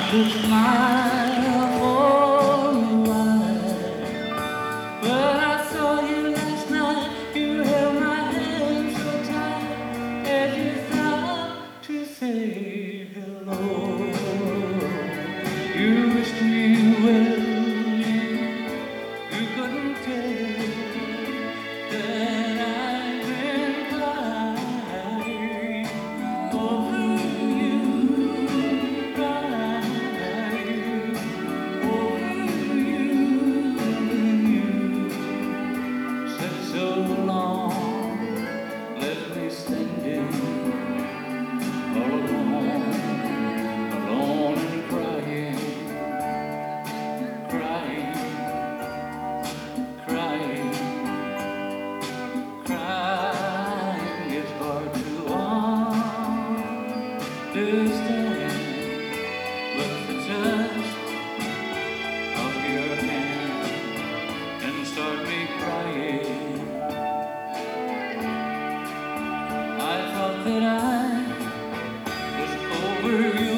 could smile for a while, but I saw you last night. You held my hand so tight as you stopped to say hello. You wished me well. You couldn't tell that I've been crying over you, crying over you. Said so long, left me standing all alone, alone and crying, crying. It's hard to understand, but the touch of your hand can start me crying. I thought that I was over you.